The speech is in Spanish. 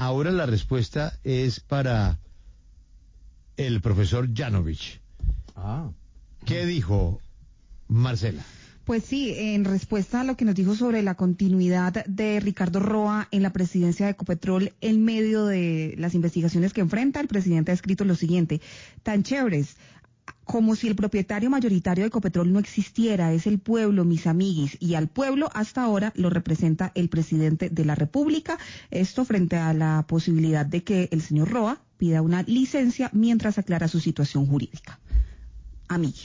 ahora la respuesta es para el profesor Yanovich. ¿Qué dijo Marcela? Pues sí, en respuesta a lo que nos dijo sobre la continuidad de Ricardo Roa en la presidencia de Ecopetrol en medio de las investigaciones que enfrenta, el presidente ha escrito lo siguiente: tan chéveres, como si el propietario mayoritario de Ecopetrol no existiera, es el pueblo, mis amiguis, y al pueblo hasta ahora lo representa el presidente de la República. Esto frente a la posibilidad de que el señor Roa pida una licencia mientras aclara su situación jurídica. Amigui.